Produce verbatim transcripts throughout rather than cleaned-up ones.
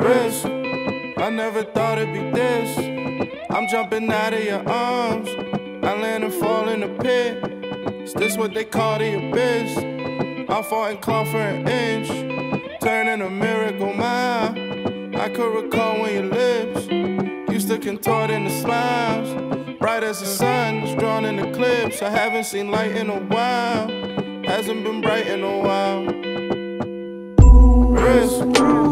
Risk, I never thought it'd be this. I'm jumping out of your arms, I land and fall in the pit. Is this what they call the abyss? I fought and clawed for an inch, turning a miracle mile. I could recall when your lips used to contort into smiles, bright as the sun, it's drawn in eclipse. I haven't seen light in a while, hasn't been bright in a while. Risk.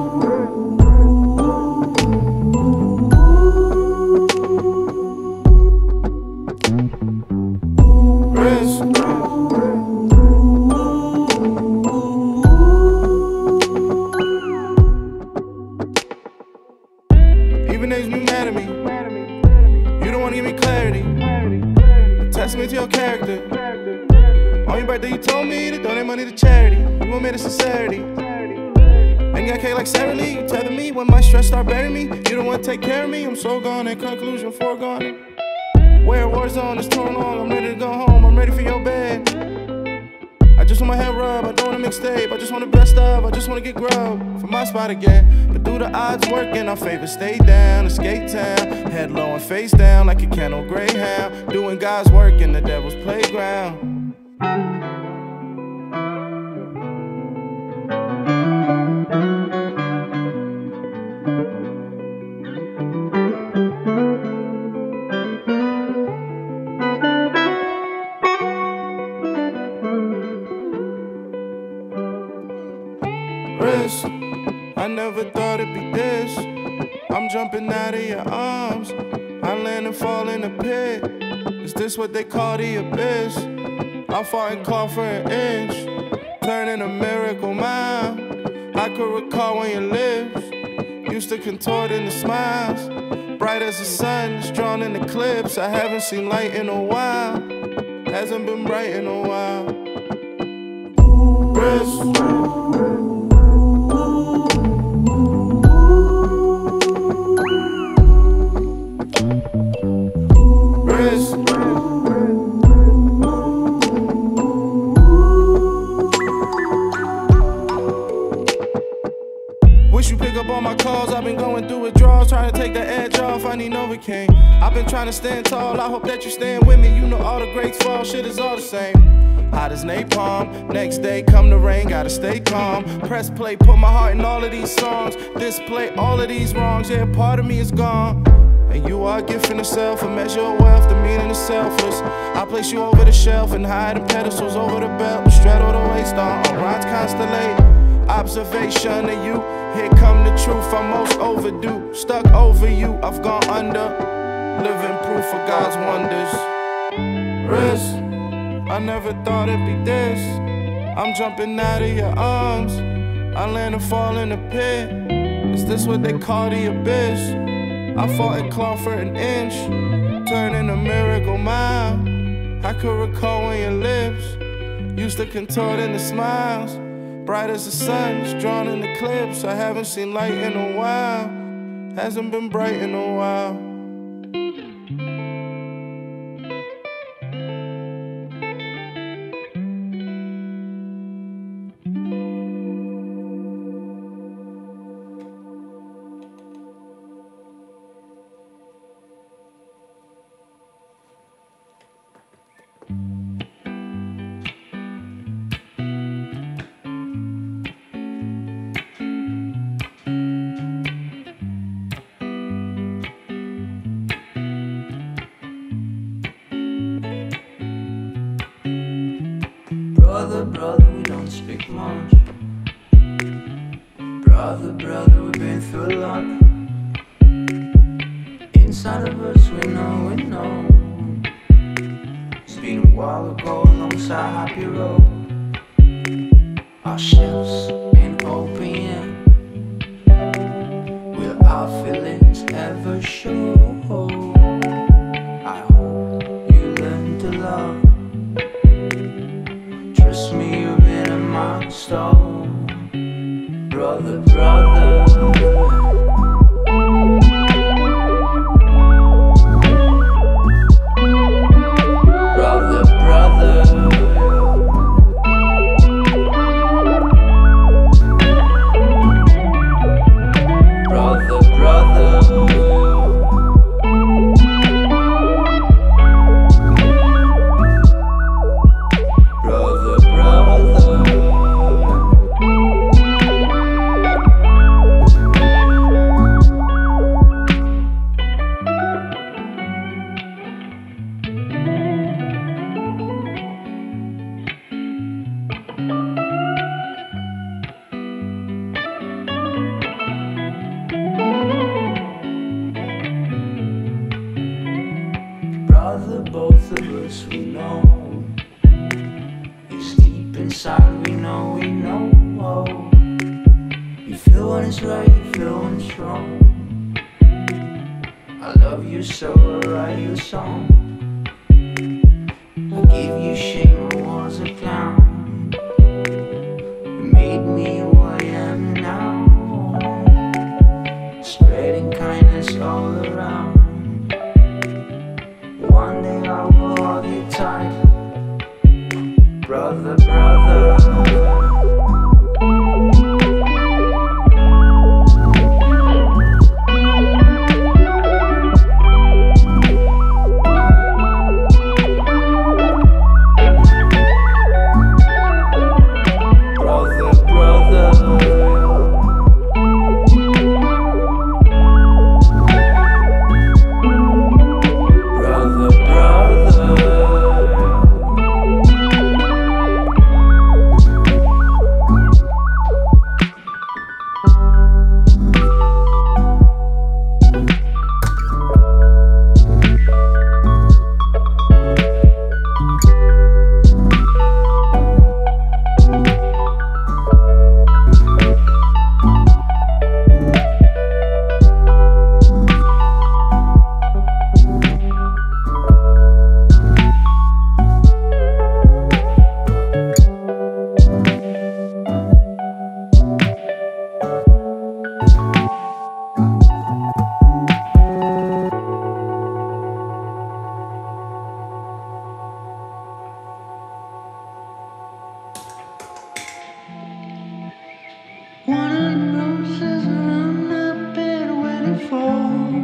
Even niggas be mad at me. You don't wanna give me clarity. Attach me to your character. On your birthday, you told me to donate money to charity. You want me to sincerity. Ain't got cake like Sarah Lee. You tether me when my stress start burying me. You don't wanna take care of me. I'm so gone. In conclusion, foregone. Where war zone is torn on. I'm ready to go home. I'm ready for your bed. I just want my head rub, I don't want a mixtape. I just want the best of, I just want to get grub from my spot again. But through the odds work in our favor, stay down, escape town. Head low and face down like a kennel greyhound. Doing God's work in the devil's playground. Risk, I never thought it'd be this. I'm jumping out of your arms, I land and fall in the pit. Is this what they call the abyss? I fought and clawed for an inch, turning a miracle mile. I could recall when your lips used to contort into smiles, bright as the sun, it's drawn in eclipse. I haven't seen light in a while, hasn't been bright in a while. Risk. Wish you pick up all my calls, I've been going through withdrawals, trying to take the edge off, I need Novocaine. I've been trying to stand tall, I hope that you stand with me. You know all the greats fall, shit is all the same. Hot as napalm, next day come the rain, gotta stay calm. Press play, put my heart in all of these songs. Display all of these wrongs, yeah, part of me is gone. And you are a gift in itself, a measure of wealth, the meaning is selfless. I place you over the shelf and hide in pedestals over the belt, straddle the waist on, on rhymes constellate. Observation of you, here come the truth, I'm most overdue. Stuck over you, I've gone under, living proof of God's wonders. Risk, I never thought it'd be this. I'm jumping out of your arms, I land and fall in the pit. Is this what they call the abyss? I fought and clawed for an inch, turning a miracle mile. I could recall when your lips used to contort into smiles, bright as the sun, it's drawn in eclipse. I haven't seen light in a while, hasn't been bright in a while. Brother, brother, we don't speak much. Brother, brother, we've been through a lot. Inside of us, we know, we know. It's been a while ago, alongside Happy Road. Our ships ain't open yet. Will our feelings ever show? I hope you learn to love. Trust me, you've been in my stone. Brother, brother. Brother, brother. Brother. Cause we know it's deep inside, we know, we know. You feel when it's right, you feel when it's wrong. I love you so I write you a song. I gave you shame, I was a clown. You made me who I am now. Spreading kindness all around. One day I will hold you tight. Brother, brother. One of the roses around the bed waiting for